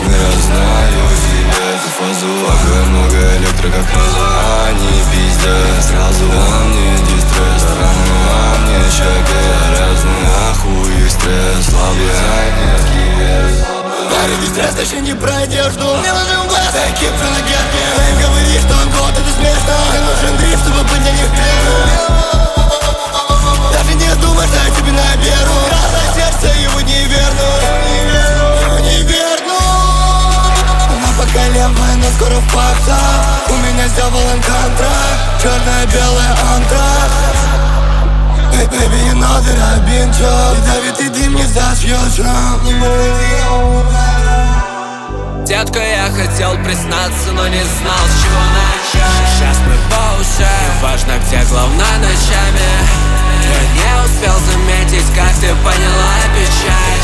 Я знаю себе эту фазу. Вокруг много электро, как фаза. Они пиздят сразу. А мне дистресс, стороны, а мне щеки разные. Ахуй их стресс, слабый дизайнерский вес. Парень, дистресс, точнее не про одежду. Мне нужен глаз, такие про ноги. Им говори, что он год, это смешно. Мне нужен дрифт, чтобы быть для них первым. Даже не думай, что я тебе наберу. Красное сердце, его не верну. Его не верну. Она пока левая, но скоро в пактах. У меня сделан контракт. Черное-белое антракт. Baby, you know that I've been chopped. И давит и дым не зашьет шрам. Детка, я хотел признаться, но не знал, с чего начать. Сейчас мы по ушам, важно, где главное ночами. Я не успел заметить, как ты поняла печаль.